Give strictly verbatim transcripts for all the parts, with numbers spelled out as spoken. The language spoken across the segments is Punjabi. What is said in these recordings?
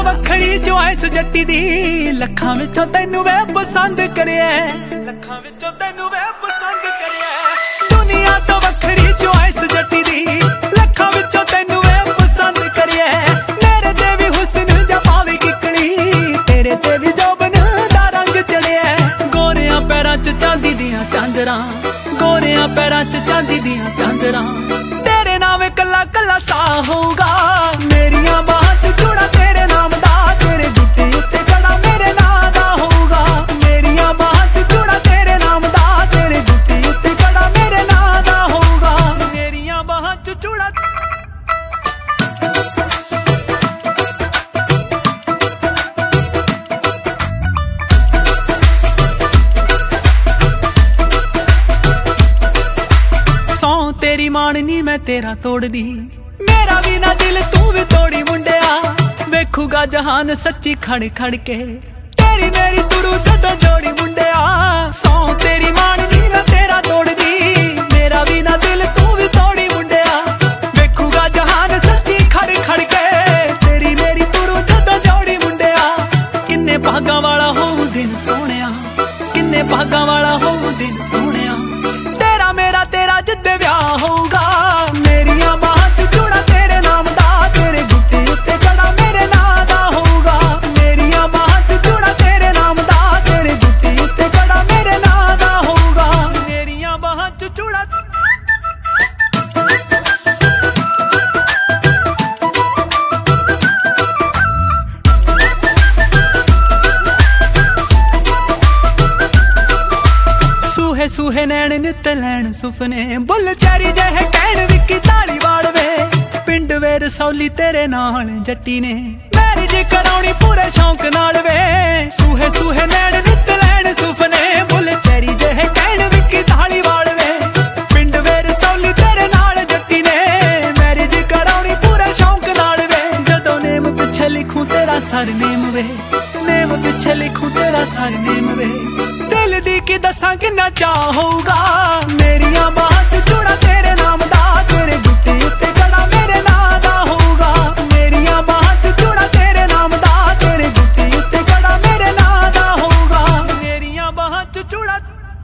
ਵੱਖਰੀ ਚੁਆਇਸ ਜੱਟੀ ਦੀ ਲੱਖਾਂ ਵਿੱਚੋਂ ਤੈਨੂੰ ਵੇ ਪਸੰਦ ਕਰਿਆ ਲੱਖਾਂ ਵਿੱਚੋਂ ਤੈਨੂੰ ਵੇ ਪਸੰਦ ਕਰਿਆ ਦੁਨੀਆ ਤੋਂ ਵੱਖਰੀ ਚੁਆਇਸ ਜੱਟੀ ਦੀ ਲੱਖਾਂ ਵਿੱਚੋਂ ਤੈਨੂੰ ਵੇ ਪਸੰਦ ਕਰਿਆ ਮੇਰੇ ਤੇ ਵੀ ਹੁਸਨ ਜਾਂ ਪਾਵੇ ਕਿਕਲੀ ਤੇਰੇ ਤੇ ਵੀ ਜੋਬਨ ਦਾ ਰੰਗ ਚੜਿਆ ਗੋਰਿਆਂ ਪੈਰਾਂ 'ਚ ਚਾਂਦੀ ਦੀਆਂ ਝਾਂਜਰਾਂ ਗੋਰਿਆਂ ਪੈਰਾਂ 'ਚ ਚਾਂਦੀ ਦੀਆਂ ਝਾਂਜਰਾਂ ਤੇਰੇ ਨਾਮ ਕੱਲਾ ਕੱਲਾ ਸਾਹ ਹੋਊਗਾ ਮੇਰੀਆਂ ਬਾਹਾਂ 'ਚ ਚੂੜਾ ਤੇਰੇ ਨਾਮ ਦਾ ਤੇਰੇ ਗੁੱਟੇ ਉੱਤੇ ਕੜਾ ਮੇਰੇ ਨਾਂ ਦਾ ਹੋਊਗਾ ਮੇਰੀਆਂ ਬਾਹਾਂ 'ਚ ਚੂੜਾ ਤੇਰੇ ਨਾਮ ਦਾ ਤੇਰੇ ਗੁੱਟੇ ਉੱਤੇ ਕੜਾ ਮੇਰੇ ਨਾਂ ਦਾ ਹੋਊਗਾ ਮੇਰੀਆਂ ਬਾਹਾਂ 'ਚ ਚੂੜਾ ਸੌ ਤੇਰੀ ਮਾਣਨੀ ਮੈਂ ਤੇਰਾ ਤੋੜਦੀ ਮੇਰਾ ਵੀ ਨਾ ਦਿਲ ਤੂੰ ਵੀ ਤੋੜੀ ਮੁੰਡਿਆ ਵੇਖੂਗਾ ਜਹਾਨ ਸੱਚੀ ਖੜ ਖੜ ਕੇ ਤੇਰੀ ਮੇਰੀ ਤੁਰੂ ਜਦੋਂ ਜੋੜੀ ਮੁੰਡਿਆ ਸੌ ਤੇਰੀ ਮਾਣਨੀ ਮੈਂ ਤੇਰਾ ਤੋੜਦੀ ਮੇਰਾ ਵੀ ਨਾ ਦਿਲ ਤੂੰ ਵੀ ਤੋੜੀ ਮੁੰਡਿਆ ਵੇਖੂਗਾ ਜਹਾਨ ਸੱਚੀ ਖੜ ਖੜ ਕੇ ਤੇਰੀ ਮੇਰੀ ਤੁਰੂ ਜਦੋਂ ਜੋੜੀ ਮੁੰਡਿਆ ਕਿੰਨੇ ਭਾਗਾਂ ਵਾਲਾ ਹੋਊ ਦਿਨ ਸੋਹਣਿਆ ਕਿੰਨੇ ਭਾਗਾਂ ਵਾਲਾ ਹੋਊ ਦਿਨ ਸੋਹਣਿਆ ਤੇਰਾ ਮੇਰਾ ਤੇਰਾ ਜਿੱਦੇ ਵਿਆਹ ਹੋਊਗਾ ਮੇਰੀਆਂ ਬਾਹਾਂ 'ਚ ਚੂੜਾ ਤੇਰੇ ਨਾਮ ਦਾ ਤੇਰੇ ਗੁੱਟੇ ਉੱਤੇ ਕੜਾ ਮੇਰੇ ਨਾਂ ਦਾ ਹੋਊਗਾ ਮੇਰੀਆਂ ਬਾਹਾਂ 'ਚ ਚੂੜਾ ਤੇਰੇ ਨਾਮ ਦਾ ਤੇਰੇ ਗੁੱਟੇ ਉੱਤੇ ਕੜਾ ਮੇਰੇ ਨਾਂ ਦਾ ਹੋਊਗਾ ਮੇਰੀਆਂ ਬਾਹਾਂ 'ਚ ਚੂੜਾ ਸੂਹੇ ਸੂਹੇ ਨੈਣ ਨਿੱਤ ਲੈਣ ਸੁਪਨੇ ਬੁੱਲ ਚੈਰੀ ਜਿਹੇ ਕਹਿਣ ਵਿੱਕੀ ਧਾਲੀਵਾਲ ਵੇ ਪਿੰਡ ਵੇ ਰਸੌਲੀ ਤੇਰੇ ਨਾਲ ਜੱਟੀ ਨੇ ਮੈਰਿਜ ਕਰਾਉਣੀ ਪੂਰੇ ਸ਼ੌਂਕ ਨਾਲ ਵੇ ਸੂਹੇ ਸੂਹੇ ਨੈਣ ਨਿੱਤ ਲੈਣ ਸੁਪਨੇ ਬੁੱਲ ਚੈਰੀ ਜਿਹੇ ਕਹਿਣ ਵਿੱਕੀ ਧਾਲੀਵਾਲ ਵੇ ਪਿੰਡ ਵੇ ਰਸੌਲੀ ਤੇਰੇ ਨਾਲ ਜੱਟੀ ਨੇ ਮੈਰਿਜ ਕਰਾਉਣੀ ਪੂਰੇ ਸ਼ੌਂਕ ਨਾਲ ਵੇ ਜਦੋਂ ਨੇਮ ਪਿੱਛੇ ਲਿਖੂ ਤੇਰਾ ਸਰਨੇਮ ਵੇ ਨੇਮ ਪਿੱਛੇ ਲਿਖੂ ਤੇਰਾ ਸਰਨੇਮ ਵੇ ਦਿਲ ਦੀ ਕੀ ਦੱਸਾਂ ਕਿੰਨਾ ਚਾਹ ਹੋਊਗਾ ਮੇਰੀਆਂ ਬਾਹਾਂ 'ਚ ਚੂੜਾ ਤੇਰੇ ਨਾਮ ਦਾ ਤੇਰੇ ਗੁੱਟੇ ਉੱਤੇ ਕੜਾ ਮੇਰੇ ਨਾਂ ਦਾ ਹੋਊਗਾ ਮੇਰੀਆਂ ਬਾਹਾਂ 'ਚ ਚੂੜਾ ਤੇਰੇ ਨਾਮ ਦਾ ਤੇਰੇ ਗੁੱਟੇ ਉੱਤੇ ਕੜਾ ਮੇਰੇ ਨਾਂ ਦਾ ਹੋਊਗਾ ਮੇਰੀਆਂ ਬਾਹਾਂ 'ਚ ਚੂੜਾ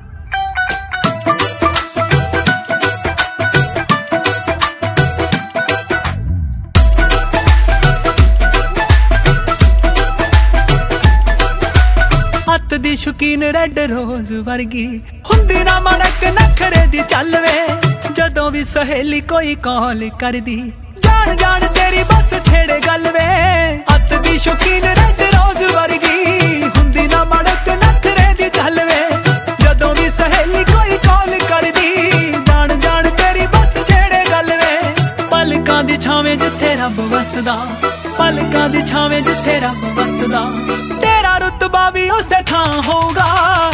ਹੱਥ ਦੀ ਸ਼ੌਕੀਨ ਰੈੱਡ ਰੋਜ਼ ਵਰਗੀ ਹੁੰਦੀ ਨਾ ਮੜਕ ਨਖਰੇ ਦੀ ਚੱਲ ਵੇ ਜਦੋਂ ਵੀ ਸਹੇਲੀ ਕੋਈ ਕਾਲ ਕਰਦੀ ਜਾਣ ਜਾਣ ਤੇਰੀ ਬਸ ਛੇੜੇ ਗੱਲ ਵੇ ਹੱਥ ਦੀ ਸ਼ੌਕੀਨ ਰੈੱਡ ਰੋਜ਼ ਵਰਗੀ ਹੁੰਦੀ ਨਾ ਮੜਕ ਨਖਰੇ ਦੀ ਚੱਲ ਵੇ ਜਦੋਂ ਵੀ ਸਹੇਲੀ ਕੋਈ ਕਾਲ ਕਰਦੀ ਜਾਣ ਜਾਣ ਤੇਰੀ ਬਸ ਛੇੜੇ ਗੱਲ ਵੇ ਪਲਕਾਂ ਦੀ ਛਾਵੇਂ ਜਿੱਥੇ ਰੱਬ ਵਸਦਾ ਪਲਕਾਂ ਦੀ ਛਾਵੇਂ ਜਿੱਥੇ ਰੱਬ ਵਸਦਾ ਤੇਰਾ ਰੁਤਬਾ ਵੀ ਉਸੇ ਥਾਂ ਹੋਊਗਾ